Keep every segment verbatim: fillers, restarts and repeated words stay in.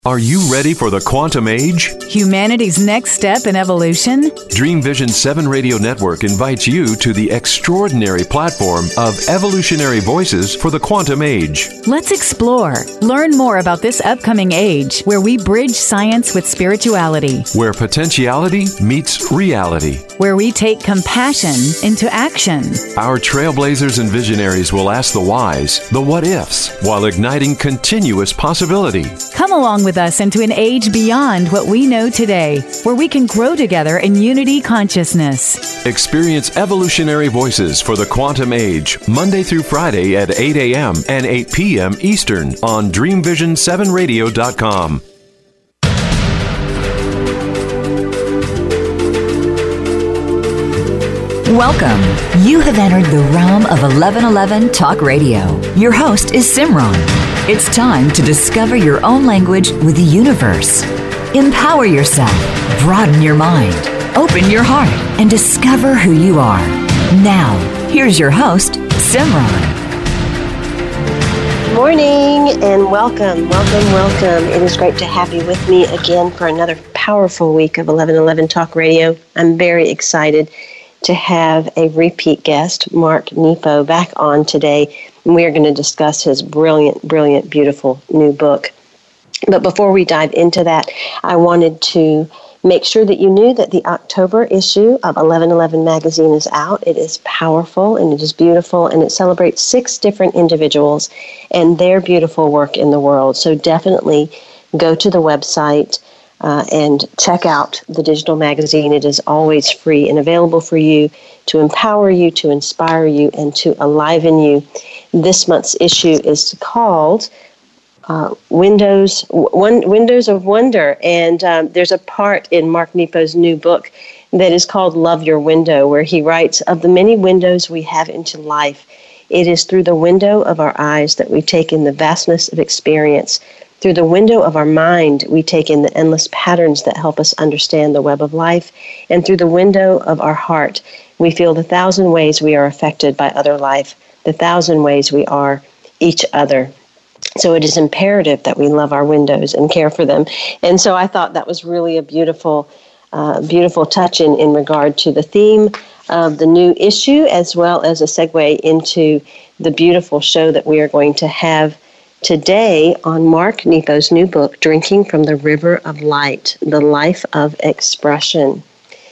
Are you ready for the quantum age? Humanity's next step in evolution? Dream Vision seven Radio Network invites you to the extraordinary platform of evolutionary voices for the quantum age. Let's explore. Learn more about this upcoming age where we bridge science with spirituality. Where potentiality meets reality. Where we take compassion into action. Our trailblazers and visionaries will ask the whys, the what-ifs, while igniting continuous possibility. Come along with us into an age beyond what we know today, where we can grow together in unity consciousness. Experience evolutionary voices for the quantum age, Monday through Friday at eight a.m. and eight p.m. Eastern on dream vision seven radio dot com. Welcome. You have entered the realm of eleven eleven Talk Radio. Your host is Simran. It's time to discover your own language with the universe. Empower yourself, broaden your mind, open your heart, and discover who you are. Now, here's your host, Simran. Good morning and welcome, welcome, welcome. It is great to have you with me again for another powerful week of eleven eleven Talk Radio. I'm very excited to have a repeat guest, Mark Nepo, back on today. And we are going to discuss his brilliant, brilliant, beautiful new book. But before we dive into that, I wanted to make sure that you knew that the October issue of eleven eleven magazine is out. It is powerful and it is beautiful, and it celebrates six different individuals and their beautiful work in the world. So definitely go to the website Uh, and check out the digital magazine. It is always free and available for you to empower you, to inspire you, and to enliven you. This month's issue is called uh, Windows One, Windows of Wonder, and um, there's a part in Mark Nepo's new book that is called Love Your Window, where he writes, of the many windows we have into life, it is through the window of our eyes that we take in the vastness of experience. Through the window of our mind, we take in the endless patterns that help us understand the web of life. And through the window of our heart, we feel the thousand ways we are affected by other life, the thousand ways we are each other. So it is imperative that we love our windows and care for them. And so I thought that was really a beautiful, uh, beautiful touch in, in regard to the theme of the new issue, as well as a segue into the beautiful show that we are going to have today on Mark Nepo's new book, Drinking from the River of Light, The Life of Expression.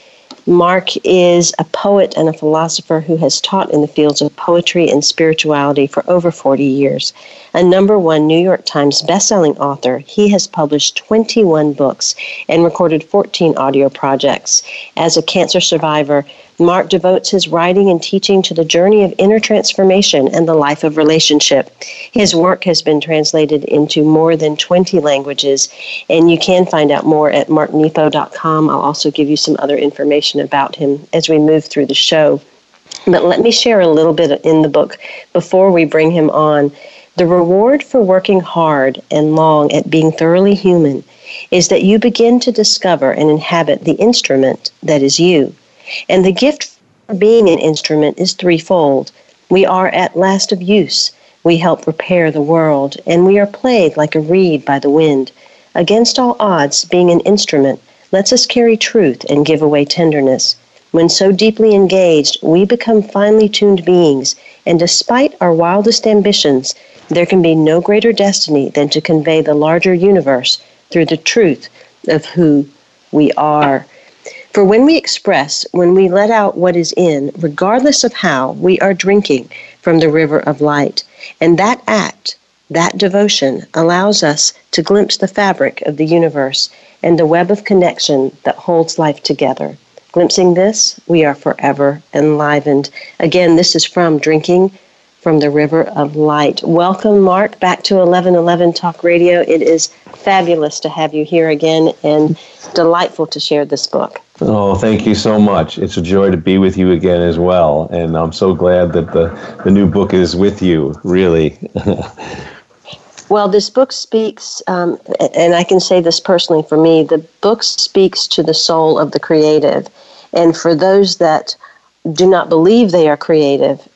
Mark is a poet and a philosopher who has taught in the fields of poetry and spirituality for over forty years. A number one New York Times bestselling author, he has published twenty-one books and recorded fourteen audio projects. As a cancer survivor, Mark devotes his writing and teaching to the journey of inner transformation and the life of relationship. His work has been translated into more than twenty languages, and you can find out more at mark nepo dot com. I'll also give you some other information about him as we move through the show. But let me share a little bit in the book before we bring him on. The reward for working hard and long at being thoroughly human is that you begin to discover and inhabit the instrument that is you. And the gift for being an instrument is threefold. We are at last of use. We help repair the world, and we are played like a reed by the wind. Against all odds, being an instrument lets us carry truth and give away tenderness. When so deeply engaged, we become finely tuned beings, and despite our wildest ambitions, there can be no greater destiny than to convey the larger universe through the truth of who we are. For when we express, when we let out what is in, regardless of how, we are drinking from the river of light. And that act, that devotion, allows us to glimpse the fabric of the universe and the web of connection that holds life together. Glimpsing this, we are forever enlivened. Again, this is from Drinking from the River of Light. Welcome, Mark, back to eleven eleven Talk Radio. It is fabulous to have you here again and delightful to share this book. Oh, thank you so much. It's a joy to be with you again as well. And I'm so glad that the, the new book is with you, really. Well, this book speaks, um, and I can say this personally for me, the book speaks to the soul of the creative. And for those that do not believe they are creative,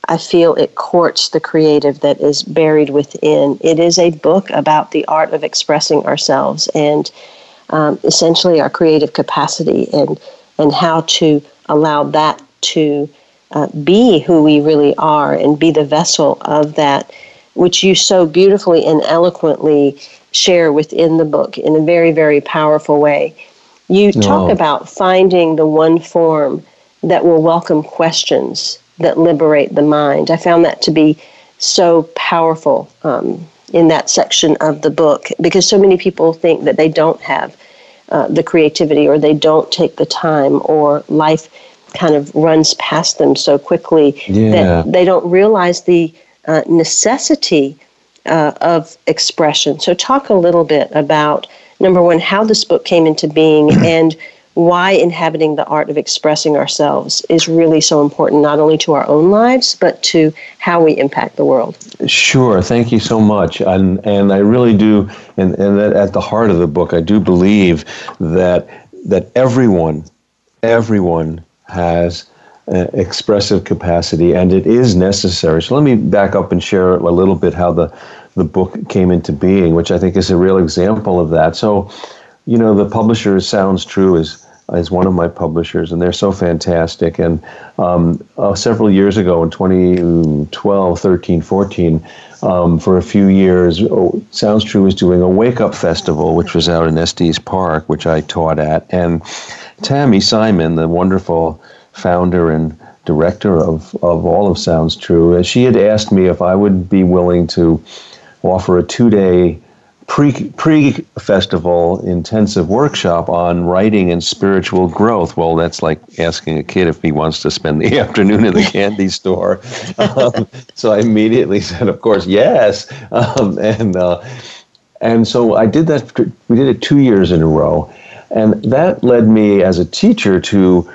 I feel it courts the creative that is buried within. It is a book about the art of expressing ourselves and um, essentially our creative capacity and, and how to allow that to uh, be who we really are and be the vessel of that, which you so beautifully and eloquently share within the book in a very, very powerful way. You talk Oh. about finding the one form that will welcome questions that liberate the mind. I found that to be so powerful um, in that section of the book, because so many people think that they don't have uh, the creativity, or they don't take the time, or life kind of runs past them so quickly Yeah. that they don't realize the uh, necessity uh, of expression. So talk a little bit about, number one, how this book came into being and why inhabiting the art of expressing ourselves is really so important, not only to our own lives, but to how we impact the world. Sure. Thank you so much. And and I really do, and, and at the heart of the book, I do believe that that everyone, everyone has uh, expressive capacity, and it is necessary. So let me back up and share a little bit how the, the book came into being, which I think is a real example of that. So, you know, the publisher Sounds True is is one of my publishers, and they're so fantastic. And um, uh, several years ago, in twenty twelve, thirteen, fourteen, um, for a few years, oh, Sounds True was doing a Wake Up Festival, which was out in Estes Park, which I taught at. And Tammy Simon, the wonderful founder and director of, of all of Sounds True, she had asked me if I would be willing to offer a two-day pre pre-festival intensive workshop on writing and spiritual growth. Well, that's like asking a kid if he wants to spend the afternoon in the candy store. Um, so I immediately said, of course, yes. Um, and uh, and so I did that. We did it two years in a row. And that led me as a teacher to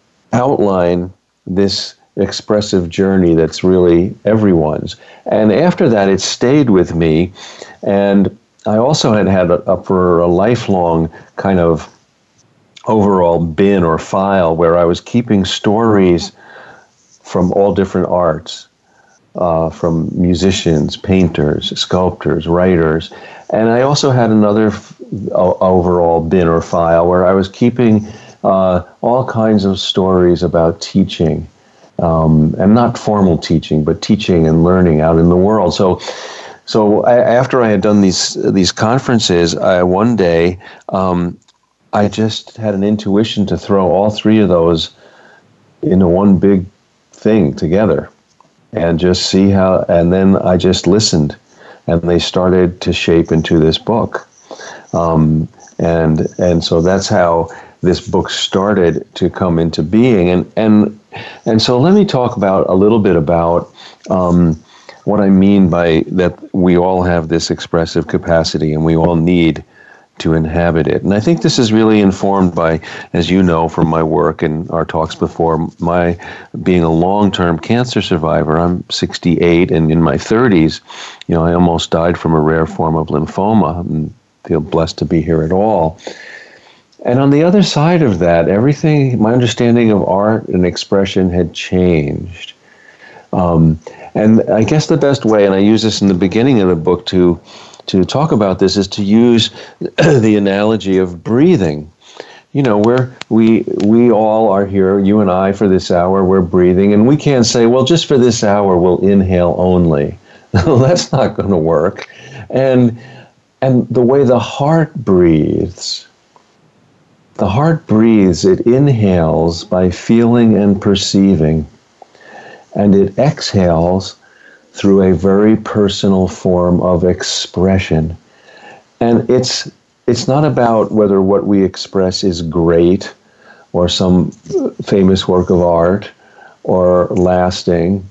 outline this expressive journey that's really everyone's. And after that, it stayed with me. And I also had had a, a, for a lifelong kind of overall bin or file where I was keeping stories from all different arts, uh, from musicians, painters, sculptors, writers. And I also had another f- overall bin or file where I was keeping uh, all kinds of stories about teaching, um, and not formal teaching, but teaching and learning out in the world. So So I, after I had done these these conferences, I, one day um, I just had an intuition to throw all three of those into one big thing together and just see how, and then I just listened, and they started to shape into this book. Um, and and so that's how this book started to come into being. And and and so let me talk about a little bit about um, what I mean by that we all have this expressive capacity and we all need to inhabit it. And I think this is really informed by, as you know from my work and our talks before, my being a long-term cancer survivor. I'm sixty-eight, and in my thirties, you know, I almost died from a rare form of lymphoma, and feel blessed to be here at all. And on the other side of that, everything, my understanding of art and expression had changed. Um, and I guess the best way, and I use this in the beginning of the book to to talk about this, is to use the analogy of breathing. You know, we're, we we all are here, you and I, for this hour, we're breathing, and we can't say, well, just for this hour, we'll inhale only. That's not going to work. And and the way the heart breathes, the heart breathes, it inhales by feeling and perceiving, and it exhales through a very personal form of expression. And it's it's not about whether what we express is great or some famous work of art or lasting.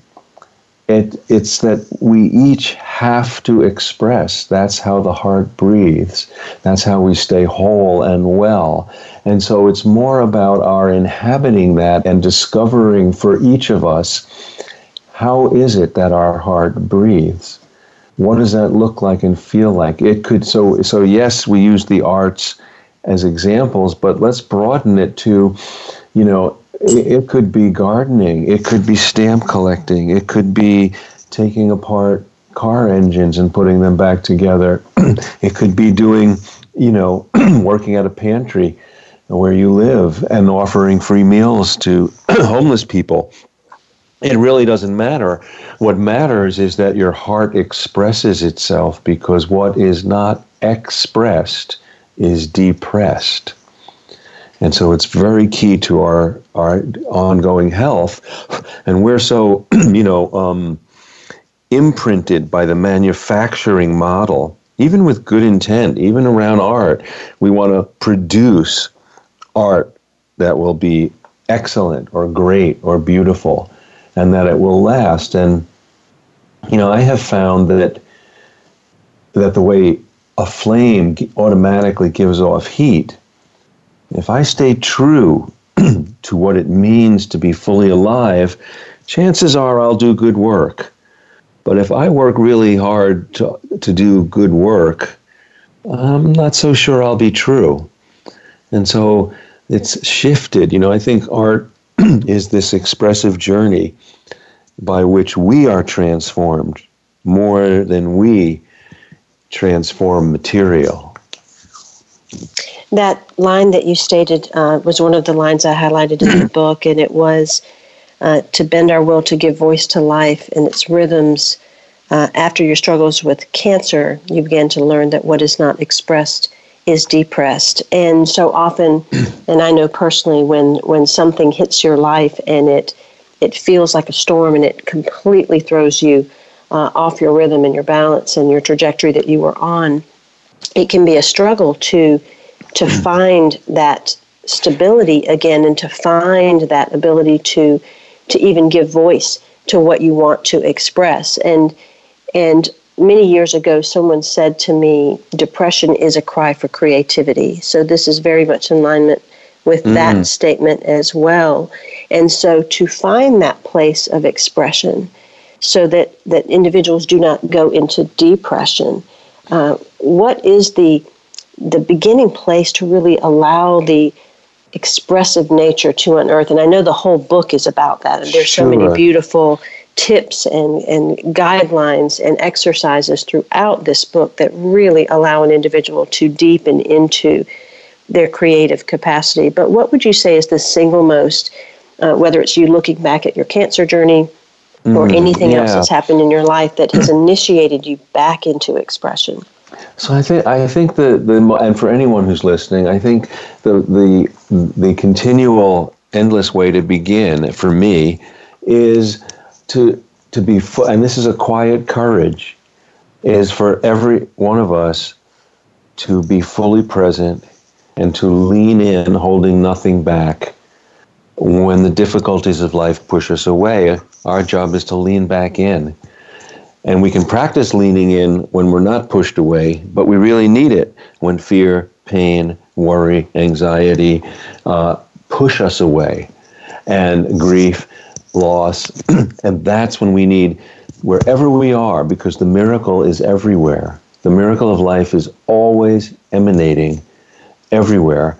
It it's that we each have to express. That's how the heart breathes. That's how we stay whole and well. And so it's more about our inhabiting that and discovering for each of us, how is it that our heart breathes? What does that look like and feel like? It could, so, so yes, we use the arts as examples, but let's broaden it to, you know, it could be gardening. It could be stamp collecting. It could be taking apart car engines and putting them back together. It could be doing, you know, working at a pantry where you live and offering free meals to homeless people. It really doesn't matter. What matters is that your heart expresses itself, because what is not expressed is depressed. And so it's very key to our, our ongoing health. And we're so, you know, um, imprinted by the manufacturing model, even with good intent, even around art. We want to produce art that will be excellent or great or beautiful, and that it will last. And, you know, I have found that that the way a flame automatically gives off heat, if I stay true to what it means to be fully alive, chances are I'll do good work. But if I work really hard to, to do good work, I'm not so sure I'll be true. And so it's shifted. You know, I think art is this expressive journey by which we are transformed more than we transform material. That line that you stated uh, was one of the lines I highlighted in the book, and it was uh, to bend our will to give voice to life and its rhythms. Uh, after your struggles with cancer, you began to learn that what is not expressed is depressed. And so often, and I know personally, when, when something hits your life and it it feels like a storm and it completely throws you uh, off your rhythm and your balance and your trajectory that you were on, it can be a struggle to to find that stability again, and to find that ability to to even give voice to what you want to express. And and many years ago, someone said to me, depression is a cry for creativity. So this is very much in alignment with mm. that statement as well. And so to find that place of expression so that, that individuals do not go into depression, uh, what is the the beginning place to really allow the expressive nature to unearth? And I know the whole book is about that. And there's Sure. so many beautiful tips and, and guidelines and exercises throughout this book that really allow an individual to deepen into their creative capacity. But what would you say is the single most, uh, whether it's you looking back at your cancer journey or Mm, anything yeah. else that's happened in your life that has initiated you back into expression? So I think I think the, the and for anyone who's listening, I think the the the continual endless way to begin for me is to to be fu- and this is a quiet courage, is for every one of us to be fully present and to lean in, holding nothing back. When the difficulties of life push us away, our job is to lean back in. And we can practice leaning in when we're not pushed away, but we really need it when fear, pain, worry, anxiety uh, push us away, and grief, loss. And that's when we need, wherever we are, because the miracle is everywhere. The miracle of life is always emanating everywhere.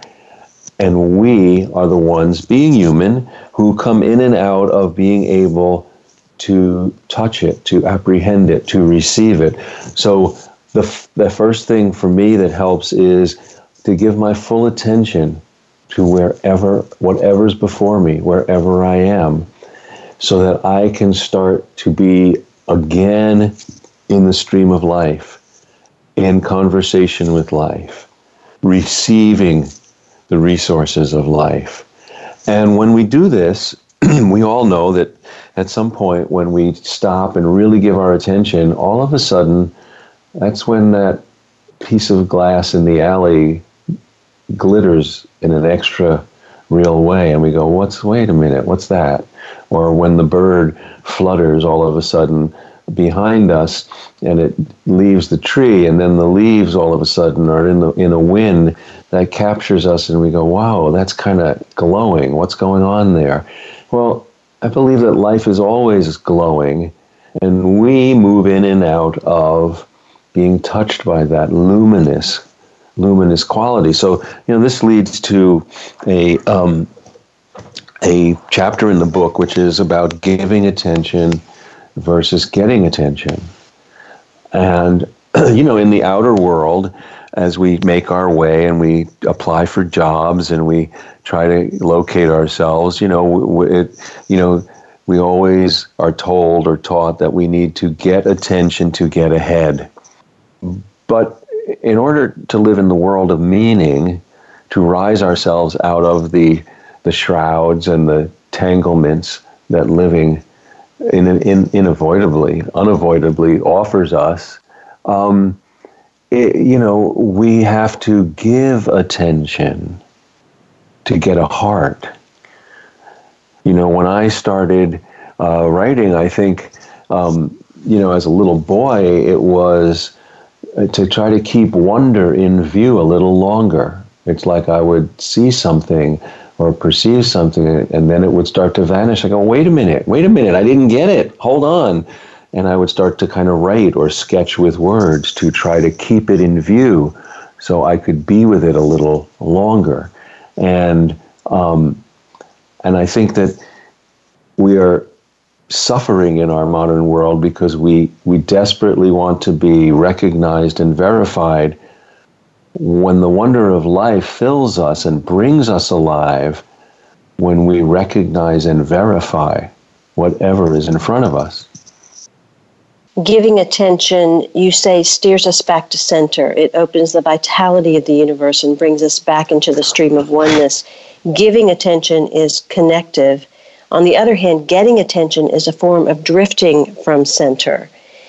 And we are the ones, being human, who come in and out of being able to touch it, to apprehend it, to receive it. So the f- the first thing for me that helps is to give my full attention to wherever, whatever's before me, wherever I am, so that I can start to be again in the stream of life, in conversation with life, receiving the resources of life. And when we do this, we all know that at some point when we stop and really give our attention, all of a sudden, that's when that piece of glass in the alley glitters in an extra real way. And we go, what's, wait a minute, what's that? Or when the bird flutters all of a sudden behind us and it leaves the tree, and then the leaves all of a sudden are in the in a wind that captures us, and we go, wow, that's kind of glowing. What's going on there? Well, I believe that life is always glowing, and we move in and out of being touched by that luminous, luminous quality. So, you know, this leads to a um, a chapter in the book which is about giving attention versus getting attention. And, you know, in the outer world, as we make our way and we apply for jobs and we try to locate ourselves, you know, it, you know, we always are told or taught that we need to get attention to get ahead. But in order to live in the world of meaning, to rise ourselves out of the the shrouds and the tanglements that living in, in, unavoidably, unavoidably offers us, um, it, you know, we have to give attention to get a heart. You know, when I started uh, writing, I think, um, you know, as a little boy, it was to try to keep wonder in view a little longer. It's like I would see something or perceive something, and then it would start to vanish. I go, wait a minute, wait a minute, I didn't get it, hold on. And I would start to kind of write or sketch with words to try to keep it in view so I could be with it a little longer. And um, and I think that we are suffering in our modern world because we, we desperately want to be recognized and verified when the wonder of life fills us and brings us alive, when we recognize and verify whatever is in front of us. Giving attention, you say, steers us back to center. It opens the vitality of the universe and brings us back into the stream of oneness. Giving attention is connective. On the other hand, getting attention is a form of drifting from center.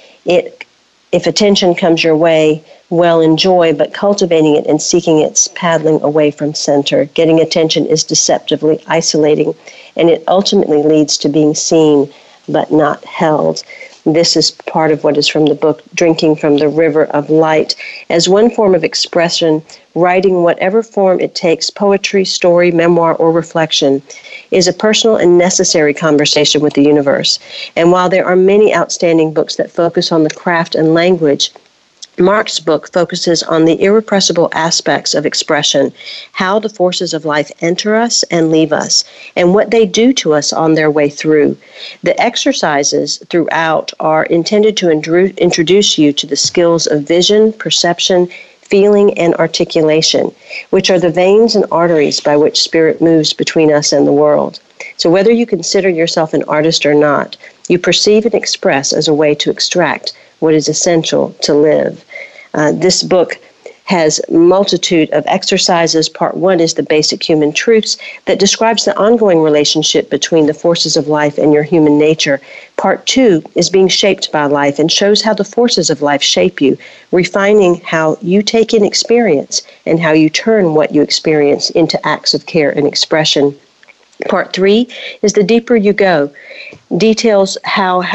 It, if attention comes your way, well, enjoy, but cultivating it and seeking it's paddling away from center. Getting attention is deceptively isolating, and it ultimately leads to being seen but not held. This is part of what is from the book, Drinking from the River of Light. As one form of expression, writing whatever form it takes, poetry, story, memoir, or reflection, is a personal and necessary conversation with the universe. And while there are many outstanding books that focus on the craft and language, Mark's book focuses on the irrepressible aspects of expression, how the forces of life enter us and leave us, and what they do to us on their way through. The exercises throughout are intended to indru- introduce you to the skills of vision, perception, feeling, and articulation, which are the veins and arteries by which spirit moves between us and the world. So whether you consider yourself an artist or not, you perceive and express as a way to extract what is essential to live. Uh, this book has a multitude of exercises. Part one is the basic human truths that describes the ongoing relationship between the forces of life and your human nature. Part two is being shaped by life and shows how the forces of life shape you, refining how you take in experience and how you turn what you experience into acts of care and expression. Part three is the deeper you go, details how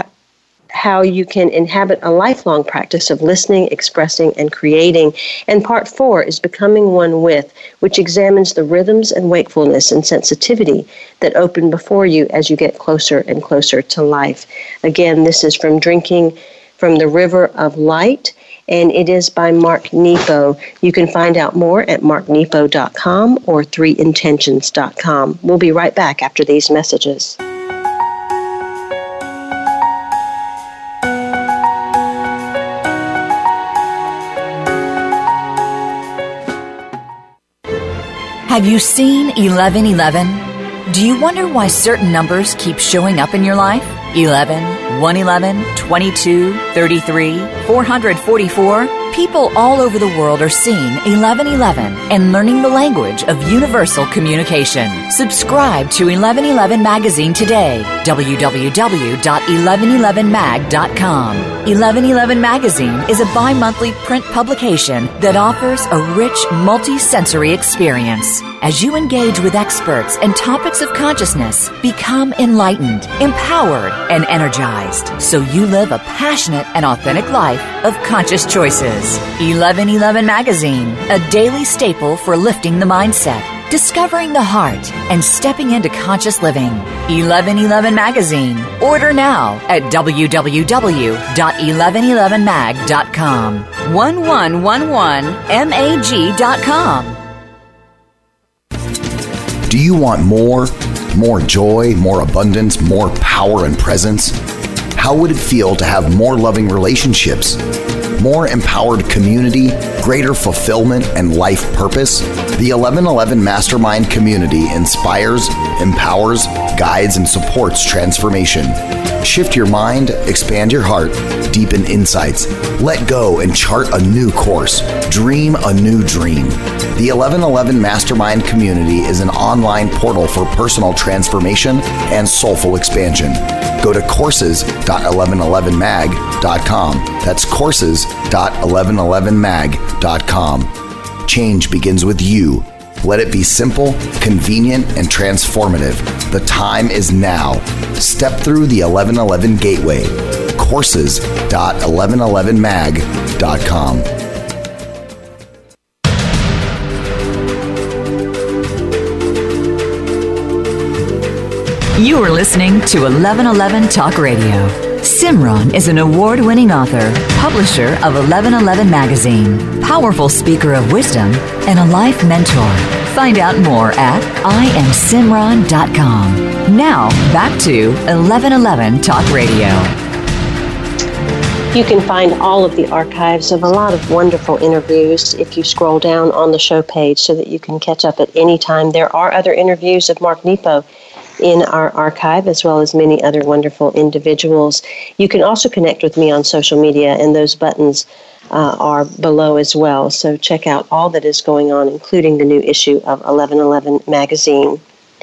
how you can inhabit a lifelong practice of listening, expressing, and creating. And part four is Becoming One With, which examines the rhythms and wakefulness and sensitivity that open before you as you get closer and closer to life. Again, this is from Drinking from the River of Light, and it is by Mark Nepo. You can find out more at mark nepo dot com or three intentions dot com. We'll be right back after these messages. Have you seen eleven eleven? Do you wonder why certain numbers keep showing up in your life? eleven, one eleven, twenty-two, thirty-three, four hundred forty-four. People all over the world are seeing eleven eleven and learning the language of universal communication. Subscribe to eleven eleven Magazine today. w w w dot eleven eleven mag dot com. eleven eleven Magazine is a bi-monthly print publication that offers a rich, multi-sensory experience. As you engage with experts and topics of consciousness, become enlightened, empowered, and energized, so you live a passionate and authentic life of conscious choices. eleven eleven Magazine, a daily staple for lifting the mindset, discovering the heart, and stepping into conscious living. eleven eleven Magazine. Order now at w w w dot eleven eleven mag dot com. eleven eleven mag dot com. Do you want more? more joy, more abundance, more power and presence? How would it feel to have more loving relationships, more empowered community, greater fulfillment, and life purpose? The eleven eleven Mastermind community inspires, empowers, guides, and supports transformation. Shift your mind, expand your heart, deepen insights, let go and chart a new course. Dream a new dream. The eleven eleven Mastermind community is an online portal for personal transformation and soulful expansion. Go to courses dot eleven eleven mag dot com. That's courses dot eleven eleven mag dot com. Change begins with you. Let it be simple, convenient, and transformative. The time is now. Step through the eleven eleven gateway. courses dot eleven eleven mag dot com. You are listening to eleven eleven Talk Radio. Simran is an award-winning author, publisher of eleven eleven Magazine, powerful speaker of wisdom, and a life mentor. Find out more at I am simran dot com. Now, back to eleven eleven Talk Radio. You can find all of the archives of a lot of wonderful interviews if you scroll down on the show page so that you can catch up at any time. There are other interviews of Mark Nepo in our archive, as well as many other wonderful individuals. You can also connect with me on social media, and those buttons uh, are below as well. So check out all that is going on, including the new issue of eleven eleven Magazine.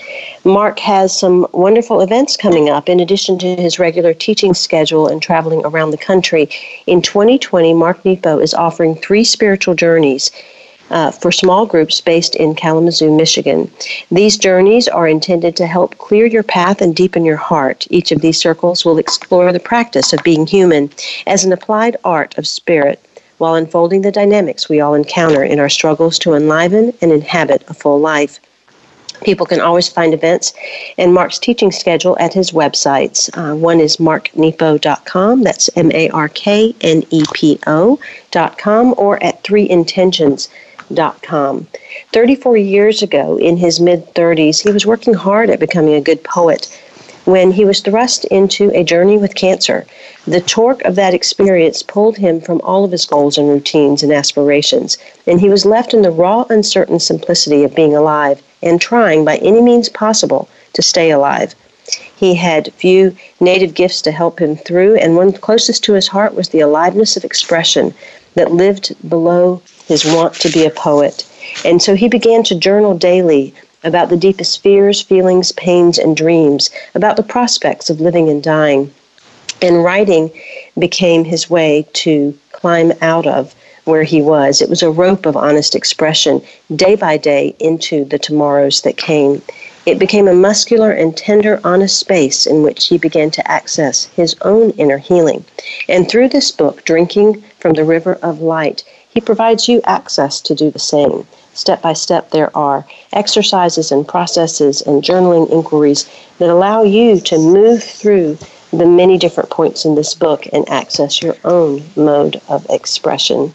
Mark has some wonderful events coming up. In addition to his regular teaching schedule and traveling around the country, in twenty twenty, Mark Nepo is offering three spiritual journeys Uh, for small groups based in Kalamazoo, Michigan. These journeys are intended to help clear your path and deepen your heart. Each of these circles will explore the practice of being human as an applied art of spirit, while unfolding the dynamics we all encounter in our struggles to enliven and inhabit a full life. People can always find events and Mark's teaching schedule at his websites. Uh, one is mark nepo dot com, that's M A R K N E P O dot com, or at three intentions dot com. thirty-four years ago, in his mid-thirties, he was working hard at becoming a good poet when he was thrust into a journey with cancer. The torque of that experience pulled him from all of his goals and routines and aspirations, and he was left in the raw, uncertain simplicity of being alive and trying by any means possible to stay alive. He had few native gifts to help him through, and one closest to his heart was the aliveness of expression that lived below his want to be a poet. And so he began to journal daily about the deepest fears, feelings, pains, and dreams, about the prospects of living and dying. And writing became his way to climb out of where he was. It was a rope of honest expression, day by day, into the tomorrows that came. It became a muscular and tender, honest space in which he began to access his own inner healing. And through this book, Drinking from the River of Light, he provides you access to do the same. Step by step, there are exercises and processes and journaling inquiries that allow you to move through the many different points in this book and access your own mode of expression.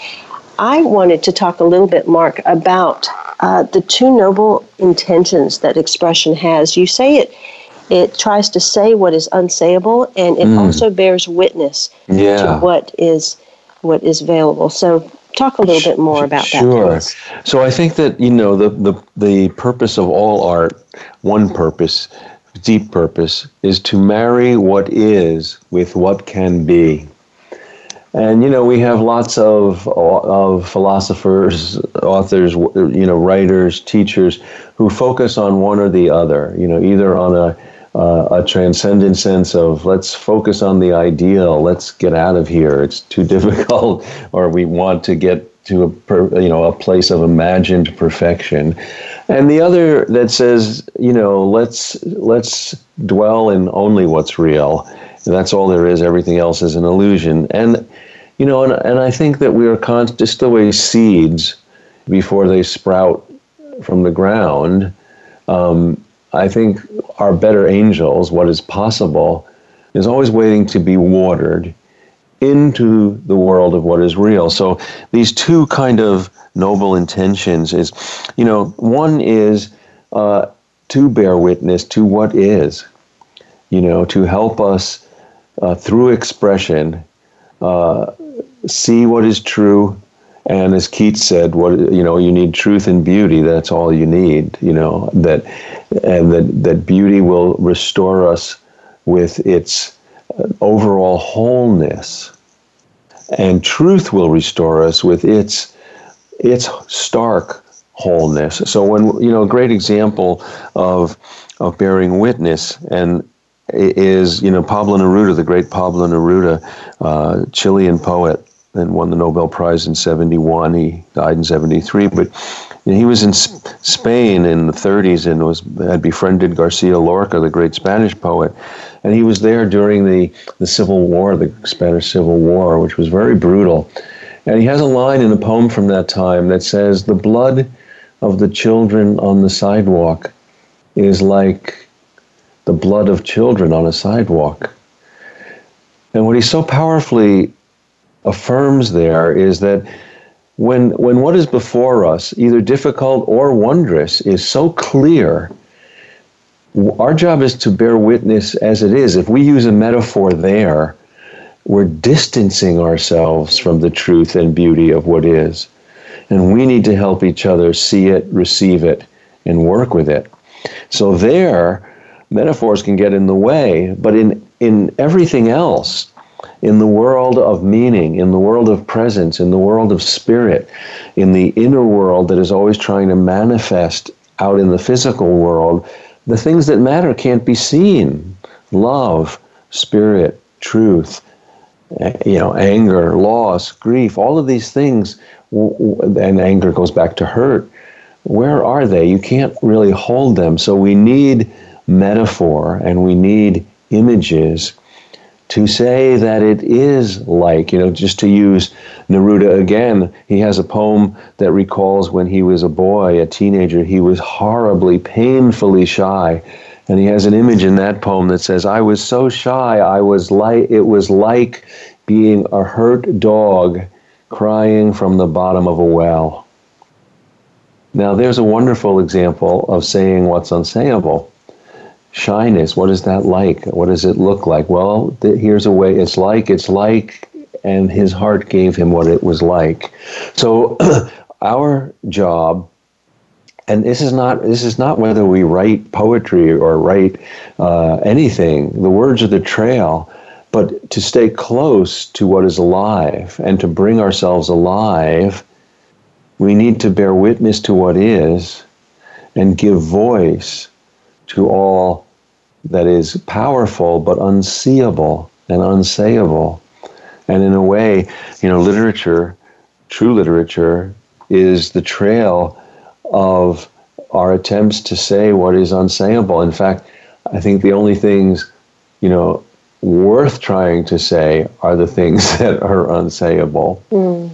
I wanted to talk a little bit, Mark, about uh, the two noble intentions that expression has. You say it it tries to say what is unsayable, and it mm. also bears witness yeah. to what is what is available. So talk a little bit more about sure. that. Sure. So I think that, you know, the, the, the purpose of all art, one purpose, deep purpose, is to marry what is with what can be. And, you know, we have lots of of philosophers, authors, you know, writers, teachers who focus on one or the other, you know, either on a uh, a transcendent sense of let's focus on the ideal, let's get out of here, it's too difficult, or we want to get to a per, you know a place of imagined perfection, and the other that says, you know, let's let's dwell in only what's real. That's all there is. Everything else is an illusion. And, you know, and, and I think that we are con- just the way seeds, before they sprout from the ground, um, I think our better angels, what is possible, is always waiting to be watered into the world of what is real. So these two kind of noble intentions is, you know, one is uh, to bear witness to what is, you know, to help us uh, through expression uh, see what is true. And as Keats said, what you know, you need truth and beauty. That's all you need. You know that, and that that beauty will restore us with its overall wholeness, and truth will restore us with its its stark wholeness. So when you know, a great example of of bearing witness and is you know Pablo Neruda, the great Pablo Neruda, uh, Chilean poet, and won the Nobel Prize in seventy-one. He died in seventy-three, but you know, he was in Sp- Spain in the thirties and was had befriended Garcia Lorca, the great Spanish poet, and he was there during the, the Civil War, the Spanish Civil War, which was very brutal. And he has a line in a poem from that time that says, "The blood of the children on the sidewalk is like the blood of children on a sidewalk." And what he so powerfully affirms there is that when when what is before us, either difficult or wondrous, is so clear, our job is to bear witness as it is. If we use a metaphor there, we're distancing ourselves from the truth and beauty of what is. And we need to help each other see it, receive it, and work with it. So there, metaphors can get in the way, but in, in everything else, in the world of meaning, in the world of presence, in the world of spirit, in the inner world that is always trying to manifest out in the physical world, the things that matter can't be seen. Love, spirit, truth, you know, anger, loss, grief, all of these things, and anger goes back to hurt. Where are they? You can't really hold them. So we need metaphor and we need images to say that it is like, you know, just to use Neruda again, he has a poem that recalls when he was a boy, a teenager, he was horribly, painfully shy. And he has an image in that poem that says, "I was so shy, I was like, it was like being a hurt dog crying from the bottom of a well." Now, there's a wonderful example of saying what's unsayable. Shyness, what is that like? What does it look like? Well, th- here's a way. It's like, it's like, and his heart gave him what it was like. So our job, and this is not this is not whether we write poetry or write uh, anything. The words are the trail, but to stay close to what is alive and to bring ourselves alive, we need to bear witness to what is and give voice to all that is powerful but unseeable and unsayable. And in a way, you know, literature, true literature, is the trail of our attempts to say what is unsayable. In fact, I think the only things, you know, worth trying to say are the things that are unsayable. Mm,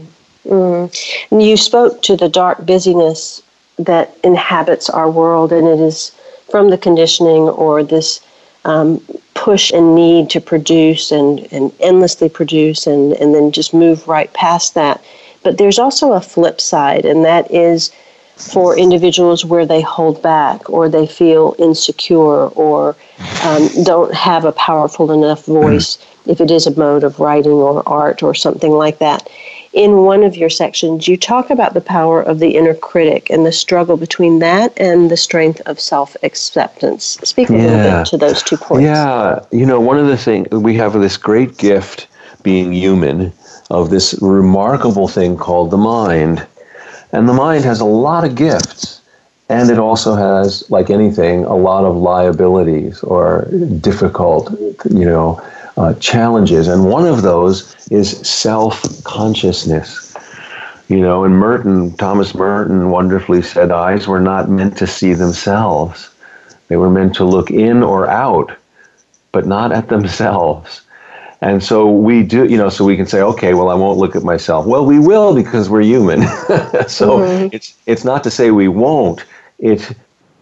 mm. And you spoke to the dark busyness that inhabits our world, and it is from the conditioning or this um, push and need to produce and, and endlessly produce and, and then just move right past that. But there's also a flip side, and that is for individuals where they hold back or they feel insecure or um, don't have a powerful enough voice, if it is a mode of writing or art or something like that. In one of your sections, you talk about the power of the inner critic and the struggle between that and the strength of self-acceptance. Speak a yeah. little bit to those two points. Yeah, you know, one of the things, we have this great gift, being human, of this remarkable thing called the mind. And the mind has a lot of gifts, and it also has, like anything, a lot of liabilities or difficult, you know, Uh, challenges, and one of those is self-consciousness. You know, and Merton, Thomas Merton wonderfully said, eyes were not meant to see themselves. They were meant to look in or out, but not at themselves. And so we do, you know, so we can say, okay, well, I won't look at myself. Well, we will, because we're human. so mm-hmm. it's it's not to say we won't, it's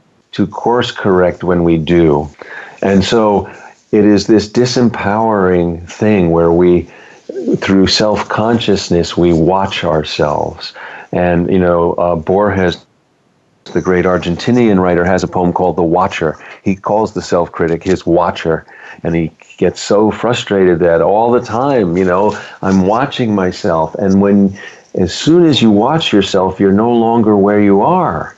to course correct when we do. And so it is this disempowering thing where we, through self-consciousness, we watch ourselves. And, you know, uh, Borges the great Argentinian writer, has a poem called The Watcher. He calls the self-critic his watcher, and he gets so frustrated that all the time, you know, I'm watching myself. And when, as soon as you watch yourself, you're no longer where you are.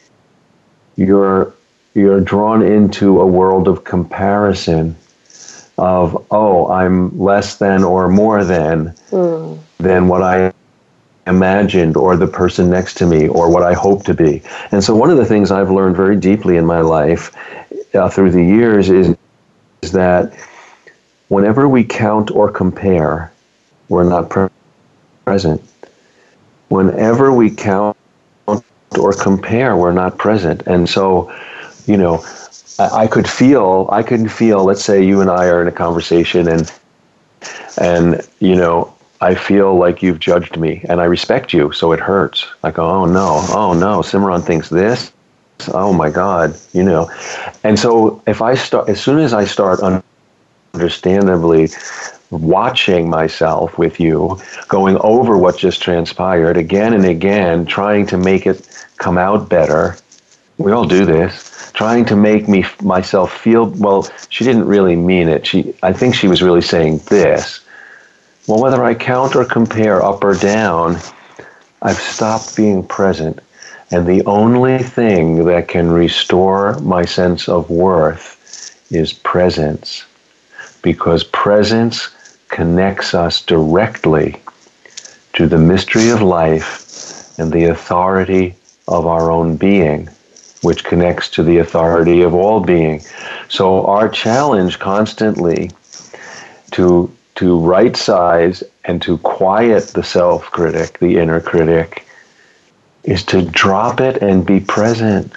You're you're drawn into a world of comparison of, oh, I'm less than or more than mm. than what I imagined, or the person next to me, or what I hope to be. And so one of the things I've learned very deeply in my life uh, through the years is, is that whenever we count or compare, we're not pre- present. Whenever we count or compare, we're not present. And so, you know, I, I could feel, I could feel, let's say you and I are in a conversation, and, and, you know, I feel like you've judged me, and I respect you, so it hurts. I go, oh no, oh no, Simran thinks this. Oh my God, you know. And so if I start, as soon as I start understandably watching myself with you, going over what just transpired again and again, trying to make it come out better. We all do this, trying to make me myself feel, well, she didn't really mean it. She, I think she was really saying this. Well, whether I count or compare up or down, I've stopped being present. And the only thing that can restore my sense of worth is presence. Because presence connects us directly to the mystery of life and the authority of our own being, which connects to the authority of all being. So our challenge constantly to to right size and to quiet the self-critic, the inner critic, is to drop it and be present.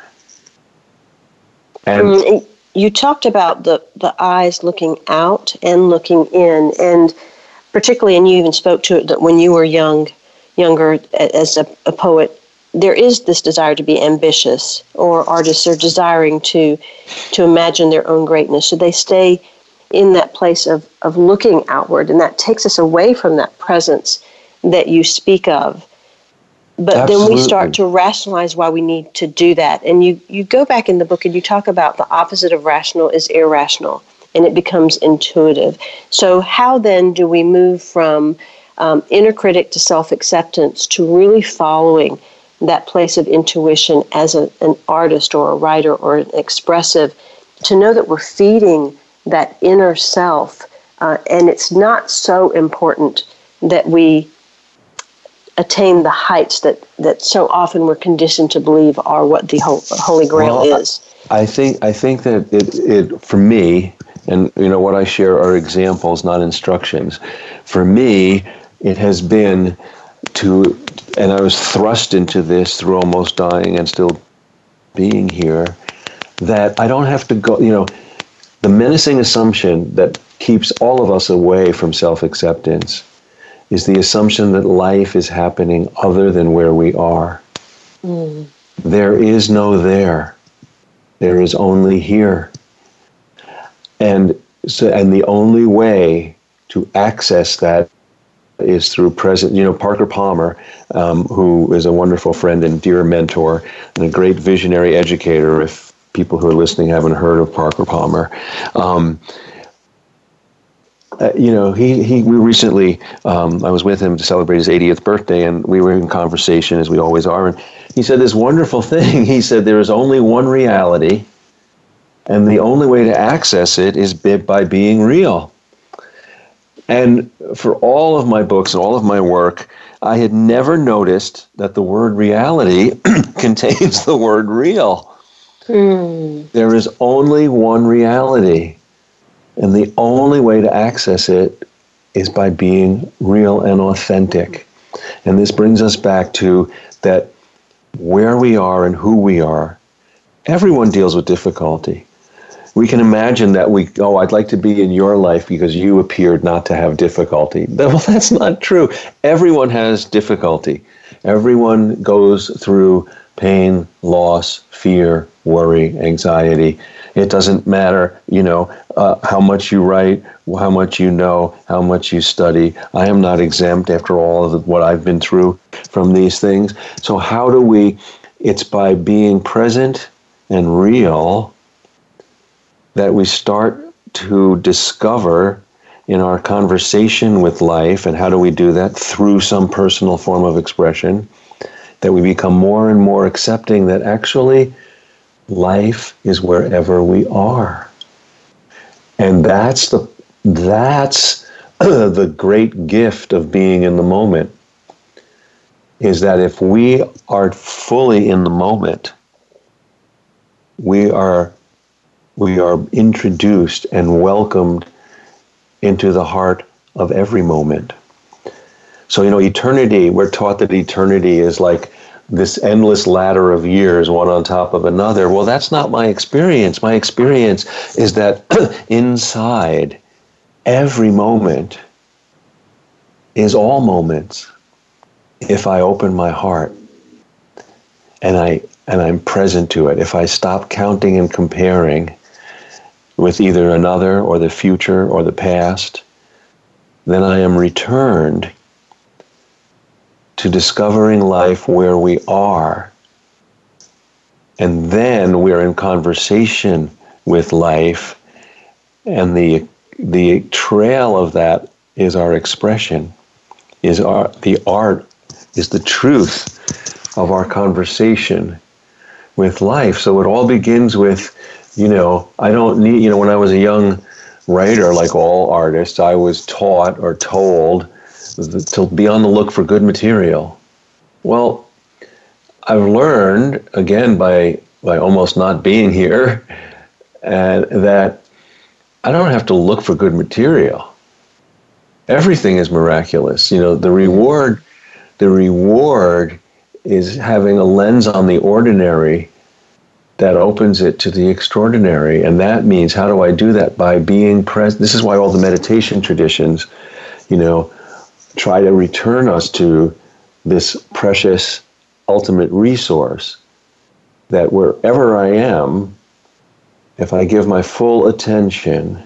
And mm, you talked about the, the eyes looking out and looking in, and particularly, and you even spoke to it, that when you were young, younger as a, a poet, there is this desire to be ambitious, or artists are desiring to to imagine their own greatness. So they stay in that place of, of looking outward, and that takes us away from that presence that you speak of. But Absolutely. Then we start to rationalize why we need to do that. And you, you go back in the book and you talk about the opposite of rational is irrational, and it becomes intuitive. So how then do we move from um, inner critic to self-acceptance to really following that place of intuition as a, an artist or a writer or an expressive, to know that we're feeding that inner self, uh, and it's not so important that we attain the heights that, that so often we're conditioned to believe are what the Holy Grail well, is. I think I think that it, it for me, and you know what I share are examples, not instructions. For me, it has been to, and I was thrust into this through almost dying and still being here, that I don't have to go, you know, the menacing assumption that keeps all of us away from self-acceptance is the assumption that life is happening other than where we are. Mm. There is no there. There is only here. And so, and the only way to access that is through present. You know, Parker Palmer, um, who is a wonderful friend and dear mentor and a great visionary educator, if people who are listening haven't heard of Parker Palmer. Um, uh, you know, he, he we recently, um, I was with him to celebrate his eightieth birthday, and we were in conversation, as we always are, and he said this wonderful thing. He said, there is only one reality, and the only way to access it is by being real. And for all of my books and all of my work, I had never noticed that the word reality contains the word real. Mm. There is only one reality, and the only way to access it is by being real and authentic. And this brings us back to that where we are and who we are. Everyone deals with difficulty. We can imagine that we, oh, I'd like to be in your life because you appeared not to have difficulty. Well, that's not true. Everyone has difficulty. Everyone goes through pain, loss, fear, worry, anxiety. It doesn't matter, you know, uh, how much you write, how much you know, how much you study. I am not exempt after all of the, what I've been through from these things. So how do we it's by being present and real that we start to discover in our conversation with life, and how do we do that? Through some personal form of expression, that we become more and more accepting that actually life is wherever we are. And that's the that's the great gift of being in the moment, is that if we are fully in the moment, we are we are introduced and welcomed into the heart of every moment. So, you know, eternity, we're taught that eternity is like this endless ladder of years, one on top of another. Well, that's not my experience. My experience is that inside every moment is all moments. If I open my heart and I and I'm present to it, if I stop counting and comparing with either another or the future or the past, then I am returned to discovering life where we are. And then we're in conversation with life, and the the trail of that is our expression, is our the art, is the truth of our conversation with life. So it all begins with, you know, I don't need, you know, when I was a young writer, like all artists, I was taught or told to be on the look for good material. Well, I've learned, again, by by almost not being here, uh, that I don't have to look for good material. Everything is miraculous. You know, the reward, the reward is having a lens on the ordinary that opens it to the extraordinary. And that means, how do I do that? By being present. This is why all the meditation traditions, you know, try to return us to this precious ultimate resource, that wherever I am, if I give my full attention,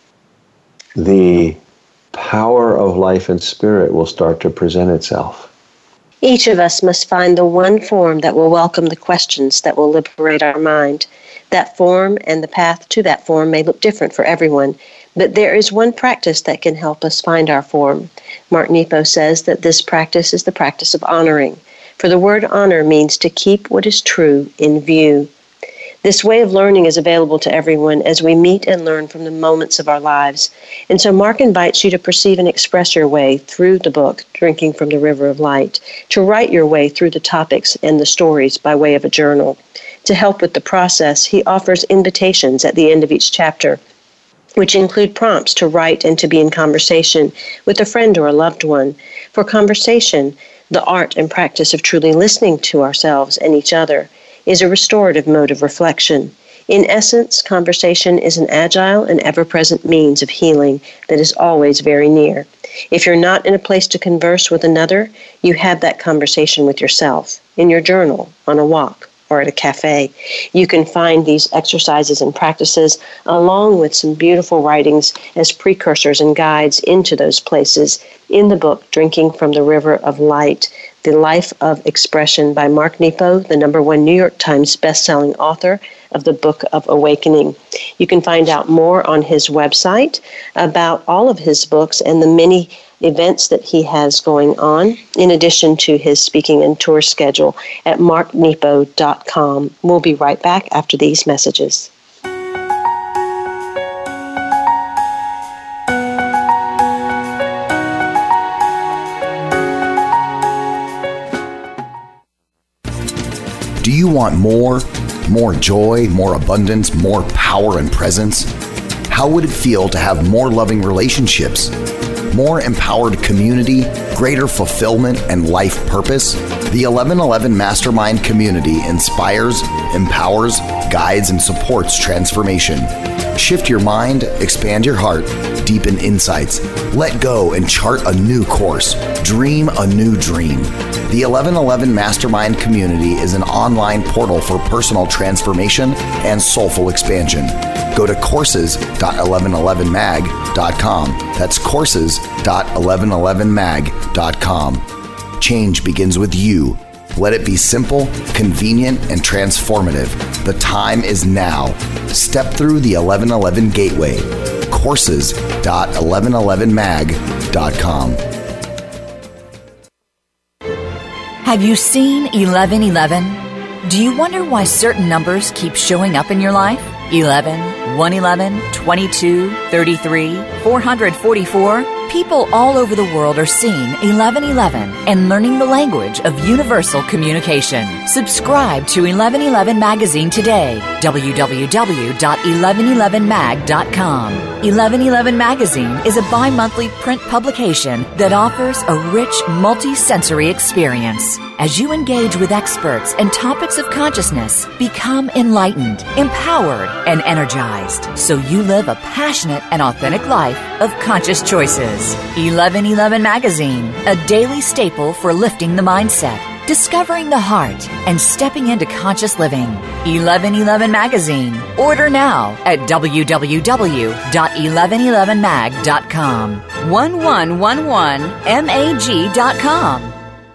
the power of life and spirit will start to present itself. Each of us must find the one form that will welcome the questions that will liberate our mind. That form and the path to that form may look different for everyone, but there is one practice that can help us find our form. Mark Nepo says that this practice is the practice of honoring, for the word honor means to keep what is true in view. This way of learning is available to everyone as we meet and learn from the moments of our lives. And so Mark invites you to perceive and express your way through the book, Drinking from the River of Light, to write your way through the topics and the stories by way of a journal. To help with the process, he offers invitations at the end of each chapter, which include prompts to write and to be in conversation with a friend or a loved one. For conversation, the art and practice of truly listening to ourselves and each other is a restorative mode of reflection. In essence, conversation is an agile and ever-present means of healing that is always very near. If you're not in a place to converse with another, you have that conversation with yourself, in your journal, on a walk, or at a cafe. You can find these exercises and practices along with some beautiful writings as precursors and guides into those places in the book, Drinking from the River of Light, The Life of Expression by Mark Nepo, the number one New York Times bestselling author of the Book of Awakening. You can find out more on his website about all of his books and the many events that he has going on, in addition to his speaking and tour schedule at mark nepo dot com. We'll be right back after these messages. Do you want more? More joy, more abundance, more power and presence? How would it feel to have more loving relationships, more empowered community, greater fulfillment and life purpose? The eleven eleven Mastermind community inspires, empowers, guides, and supports transformation. Shift your mind, expand your heart, deepen insights, let go and chart a new course, dream a new dream. The eleven eleven Mastermind community is an online portal for personal transformation and soulful expansion. Go to courses dot eleven eleven mag dot com. That's courses dot eleven eleven mag dot com. Change begins with you. Let it be simple, convenient, and transformative. The time is now. Step through the eleven eleven Gateway. courses dot eleven eleven mag dot com. Have you seen eleven eleven? Do you wonder why certain numbers keep showing up in your life? eleven, one eleven, twenty-two, thirty-three, four hundred forty-four? People all over the world are seeing eleven eleven and learning the language of universal communication. Subscribe to eleven eleven Magazine today. w w w dot eleven eleven mag dot com. eleven eleven Magazine is a bi-monthly print publication that offers a rich, multi-sensory experience. As you engage with experts and topics of consciousness, become enlightened, empowered, and energized, so you live a passionate and authentic life of conscious choices. eleven eleven Magazine, a daily staple for lifting the mindset, discovering the heart, and stepping into conscious living. eleven eleven Magazine. Order now at w w w dot eleven eleven mag dot com. eleven eleven mag dot com.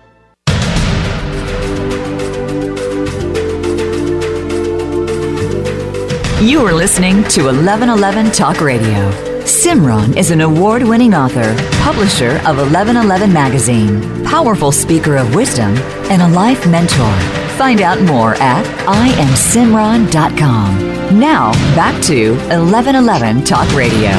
You are listening to eleven eleven Talk Radio. Simran is an award-winning author, publisher of eleven eleven Magazine, powerful speaker of wisdom, and a life mentor. Find out more at I am simran dot com. Now, back to eleven eleven Talk Radio.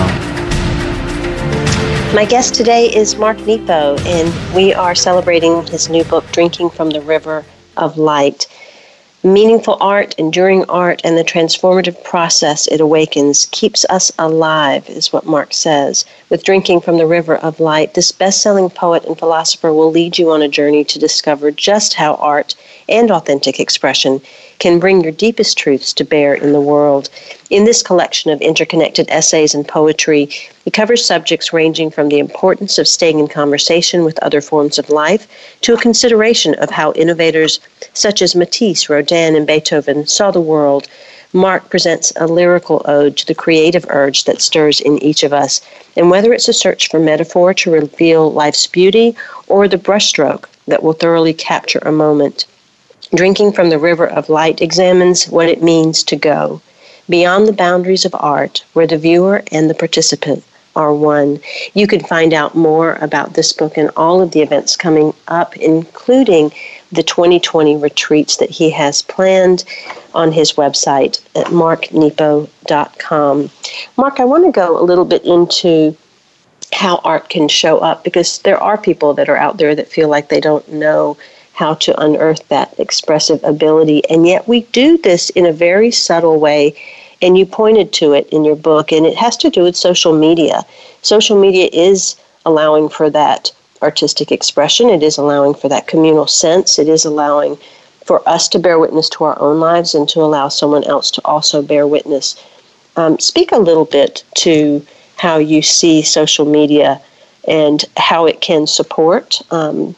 My guest today is Mark Nepo, and we are celebrating his new book, Drinking from the River of Light. Meaningful art, enduring art, and the transformative process it awakens keeps us alive, is what Mark says. With Drinking from the River of Light, this best-selling poet and philosopher will lead you on a journey to discover just how art and authentic expression can bring your deepest truths to bear in the world. In this collection of interconnected essays and poetry, he covers subjects ranging from the importance of staying in conversation with other forms of life to a consideration of how innovators such as Matisse, Rodin, and Beethoven saw the world. Mark presents a lyrical ode to the creative urge that stirs in each of us, and whether it's a search for metaphor to reveal life's beauty or the brushstroke that will thoroughly capture a moment, Drinking from the River of Light examines what it means to go beyond the boundaries of art, where the viewer and the participant are one. You can find out more about this book and all of the events coming up, including the twenty twenty retreats that he has planned, on his website at mark nepo dot com. Mark, I want to go a little bit into how art can show up, because there are people that are out there that feel like they don't know how to unearth that expressive ability, and yet we do this in a very subtle way, and you pointed to it in your book, and it has to do with social media. Social media is allowing for that artistic expression. It is allowing for that communal sense. It is allowing for us to bear witness to our own lives and to allow someone else to also bear witness. Um, speak a little bit to how you see social media and how it can support um,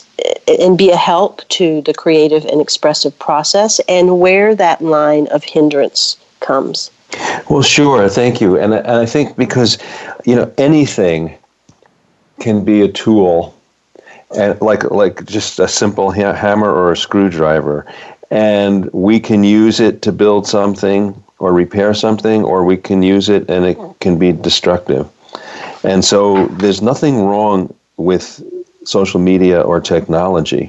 and be a help to the creative and expressive process, and where that line of hindrance comes. Well, sure. Thank you. And I, and I think because, you know, anything can be a tool, and like like just a simple ha- hammer or a screwdriver, and we can use it to build something or repair something, or we can use it and it can be destructive. And so there's nothing wrong with social media or technology.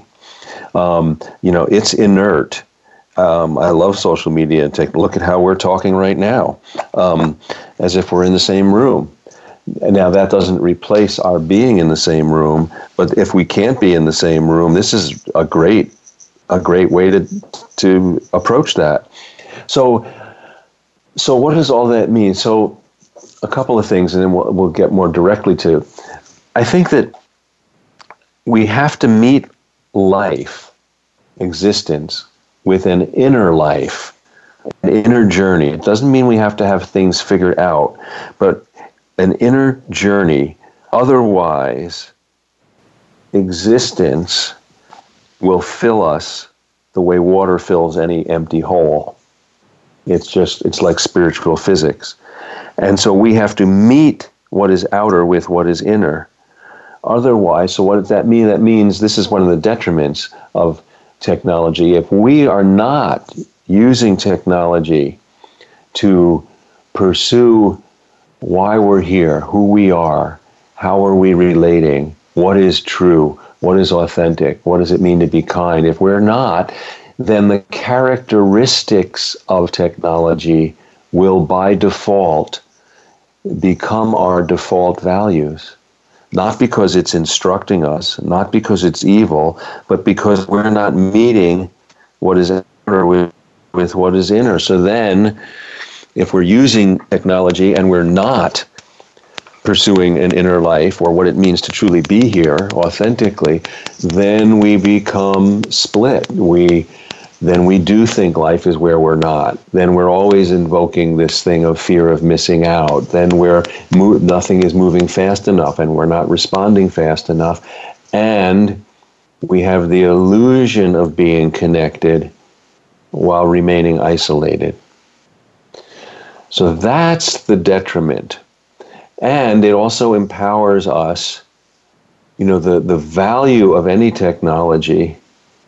Um, you know, it's inert. Um, I love social media and take look at how we're talking right now, um, as if we're in the same room. Now, that doesn't replace our being in the same room, but if we can't be in the same room, this is a great, a great way to to approach that. So, so what does all that mean? So, a couple of things, and then we'll we'll get more directly to. I think that we have to meet life, existence, with an inner life, an inner journey. It doesn't mean we have to have things figured out, but an inner journey. Otherwise, existence will fill us the way water fills any empty hole. It's just, it's like spiritual physics. And so we have to meet what is outer with what is inner. Otherwise, so what does that mean? That means this is one of the detriments of technology, if we are not using technology to pursue why we're here, who we are, how are we relating, what is true, what is authentic, what does it mean to be kind, if we're not, then the characteristics of technology will by default become our default values. Not because it's instructing us, not because it's evil, but because we're not meeting what is outer with, with what is inner. So then, if we're using technology and we're not pursuing an inner life or what it means to truly be here authentically, then we become split. We then we do think life is where we're not. Then we're always invoking this thing of fear of missing out. Then we're mo- nothing is moving fast enough and we're not responding fast enough. And we have the illusion of being connected while remaining isolated. So that's the detriment. And it also empowers us, you know, the, the value of any technology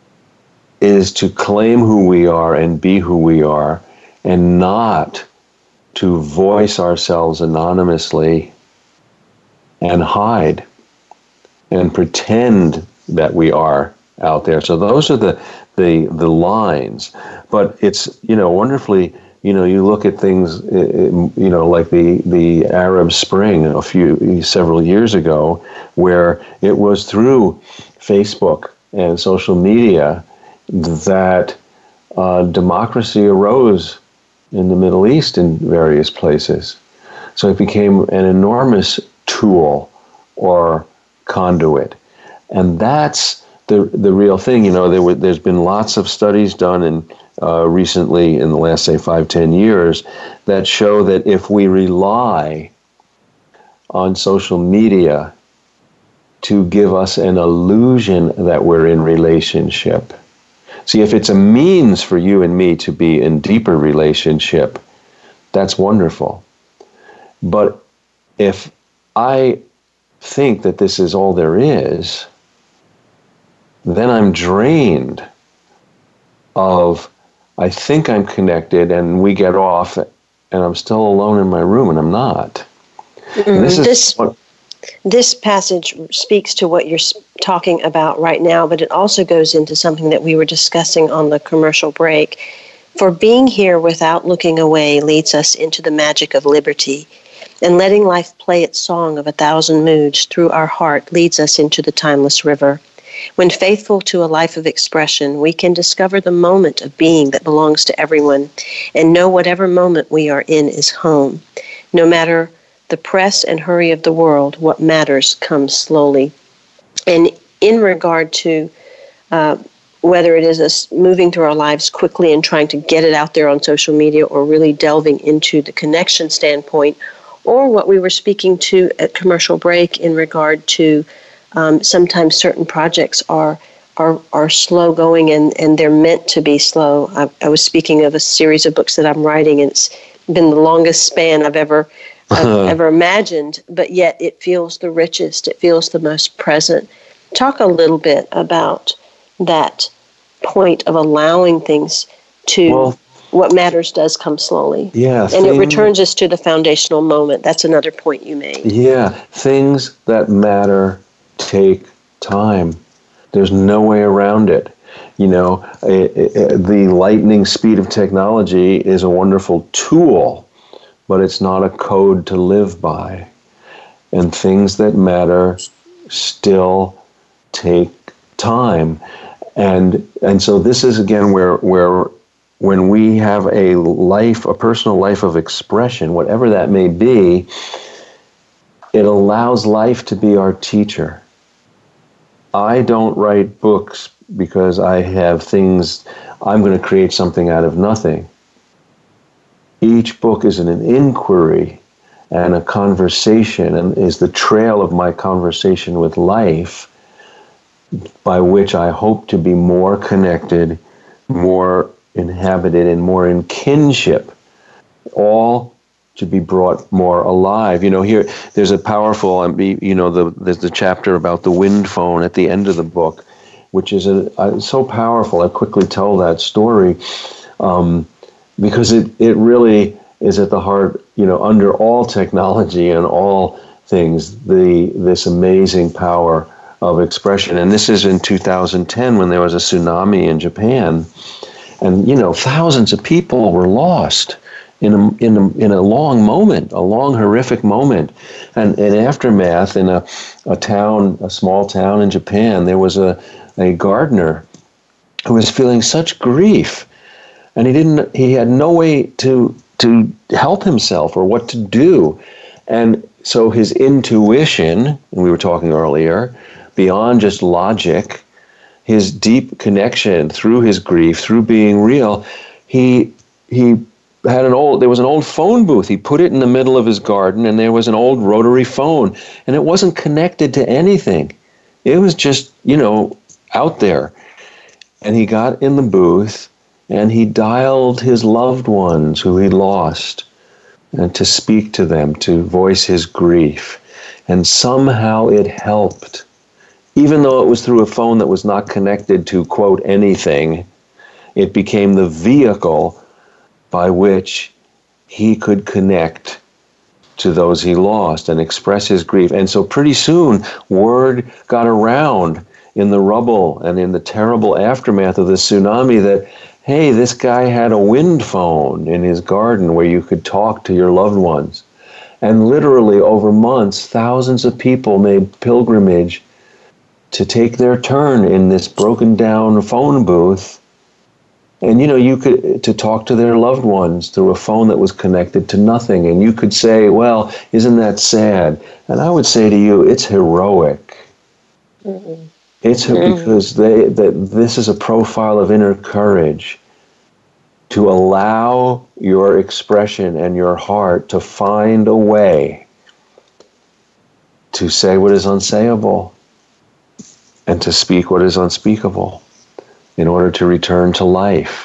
is to claim who we are and be who we are, and not to voice ourselves anonymously and hide and pretend that we are out there. So those are the the the lines. But it's, you know, wonderfully, you know, you look at things, you know, like the the Arab Spring a few several years ago, where it was through Facebook and social media that uh, democracy arose in the Middle East in various places. So it became an enormous tool or conduit. And that's the the real thing. You know, there were, there's been lots of studies done in, uh, recently in the last, say, five, ten years that show that if we rely on social media to give us an illusion that we're in relationship. See, if it's a means for you and me to be in deeper relationship, that's wonderful. But if I think that this is all there is, then I'm drained of, I think I'm connected, and we get off, and I'm still alone in my room, and I'm not. Mm, this is this, what, this passage speaks to what you're talking about right now, but it also goes into something that we were discussing on the commercial break. For being here without looking away leads us into the magic of liberty, and letting life play its song of a thousand moods through our heart leads us into the timeless river. When faithful to a life of expression, we can discover the moment of being that belongs to everyone, and know whatever moment we are in is home. No matter the press and hurry of the world, what matters comes slowly. And in regard to uh, whether it is us moving through our lives quickly and trying to get it out there on social media, or really delving into the connection standpoint, or what we were speaking to at commercial break in regard to um, sometimes certain projects are are are slow going, and, and they're meant to be slow. I, I was speaking of a series of books that I'm writing, and it's been the longest span I've ever I've ever imagined, but yet it feels the richest. It feels the most present. Talk a little bit about that point of allowing things to, well, what matters does come slowly. Yeah. And thing, it returns us to the foundational moment. That's another point you made. Yeah. Things that matter take time. There's no way around it. You know, it, it, the lightning speed of technology is a wonderful tool, but it's not a code to live by. And things that matter still take time. And and so this is, again, where where when we have a life, a personal life of expression, whatever that may be, it allows life to be our teacher. I don't write books because I have things, I'm going to create something out of nothing. Each book is an inquiry and a conversation, and is the trail of my conversation with life, by which I hope to be more connected, more inhabited, and more in kinship, all to be brought more alive. You know, here, there's a powerful, you know, the, there's the chapter about the wind phone at the end of the book, which is a, a, so powerful. I quickly tell that story um, because it, it really is at the heart, you know, under all technology and all things, the this amazing power of expression. And this is in two thousand ten when there was a tsunami in Japan. And, you know, thousands of people were lost in a, in a, in a long moment, a long, horrific moment. And in aftermath, in a, a town, a small town in Japan, there was a, a gardener who was feeling such grief. And he didn't, he had no way to, to help himself or what to do. And so his intuition, and we were talking earlier, beyond just logic, his deep connection through his grief, through being real, he he had an old, there was an old phone booth. He put it in the middle of his garden, and there was an old rotary phone, and it wasn't connected to anything. It was just, you know, out there. And he got in the booth, and he dialed his loved ones who he lost, and to speak to them, to voice his grief. And somehow it helped. Even though it was through a phone that was not connected to, quote, anything, it became the vehicle by which he could connect to those he lost and express his grief. And so pretty soon, word got around in the rubble and in the terrible aftermath of the tsunami that, hey, this guy had a wind phone in his garden where you could talk to your loved ones. And literally over months, thousands of people made pilgrimage to take their turn in this broken down phone booth. And, you know, you could, to talk to their loved ones through a phone that was connected to nothing. And you could say, well, isn't that sad? And I would say to you, it's heroic. Mm-hmm. It's mm-hmm. because they, that this is a profile of inner courage to allow your expression and your heart to find a way to say what is unsayable and to speak what is unspeakable in order to return to life,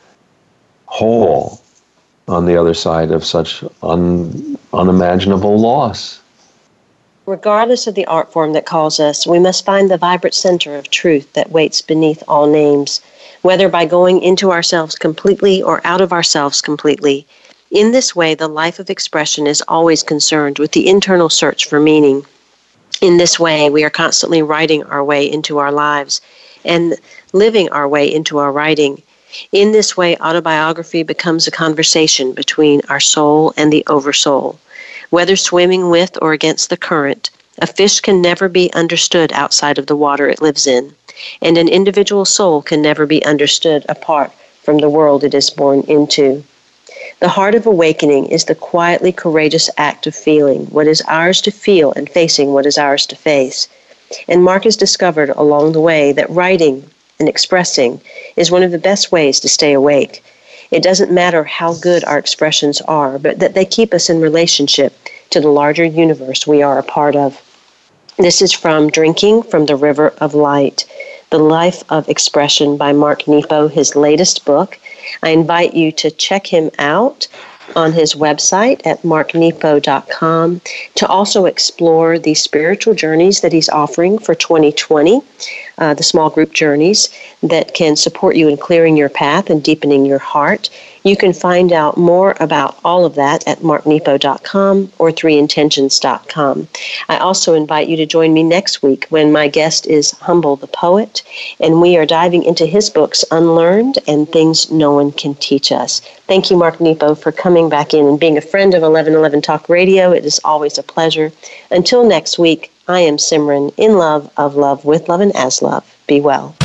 whole, on the other side of such un, unimaginable loss. Regardless of the art form that calls us, we must find the vibrant center of truth that waits beneath all names, whether by going into ourselves completely or out of ourselves completely. In this way, the life of expression is always concerned with the internal search for meaning. In this way, we are constantly writing our way into our lives and living our way into our writing. In this way, autobiography becomes a conversation between our soul and the oversoul. Whether swimming with or against the current, a fish can never be understood outside of the water it lives in, and an individual soul can never be understood apart from the world it is born into. The heart of awakening is the quietly courageous act of feeling what is ours to feel and facing what is ours to face. And Mark has discovered along the way that writing and expressing is one of the best ways to stay awake. It doesn't matter how good our expressions are, but that they keep us in relationship to the larger universe we are a part of. This is from Drinking from the River of Light, The Life of Expression by Mark Nepo, his latest book. I invite you to check him out on his website at mark nepo dot com to also explore the spiritual journeys that he's offering for twenty twenty, uh, the small group journeys that can support you in clearing your path and deepening your heart. You can find out more about all of that at mark nepo dot com or three intentions dot com. I also invite you to join me next week when my guest is Humble the Poet, and we are diving into his books, Unlearned and Things No One Can Teach Us. Thank you, Mark Nepo, for coming back in and being a friend of eleven eleven Talk Radio. It is always a pleasure. Until next week, I am Simran, in love, of love, with love, and as love. Be well.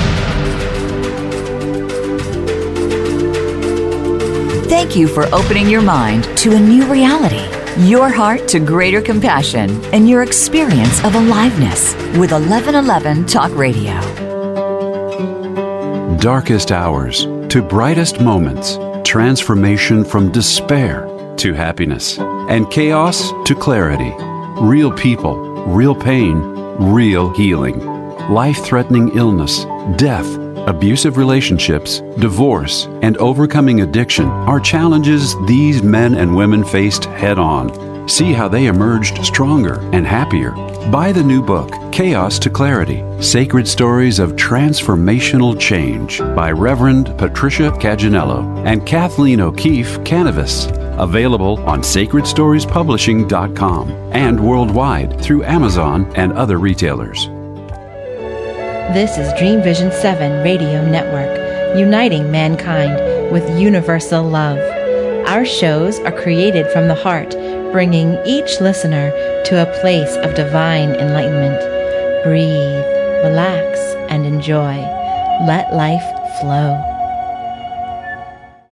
Thank you for opening your mind to a new reality, your heart to greater compassion, and your experience of aliveness with eleven eleven Talk Radio. Darkest hours to brightest moments, transformation from despair to happiness, and chaos to clarity. Real people, real pain, real healing. Life-threatening illness, death, abusive relationships, divorce, and overcoming addiction are challenges these men and women faced head-on. See how they emerged stronger and happier. Buy the new book, Chaos to Clarity, Sacred Stories of Transformational Change by Reverend Patricia Caginello and Kathleen O'Keefe Canavas. Available on sacred stories publishing dot com and worldwide through Amazon and other retailers. This is Dream Vision seven Radio Network, uniting mankind with universal love. Our shows are created from the heart, bringing each listener to a place of divine enlightenment. Breathe, relax, and enjoy. Let life flow.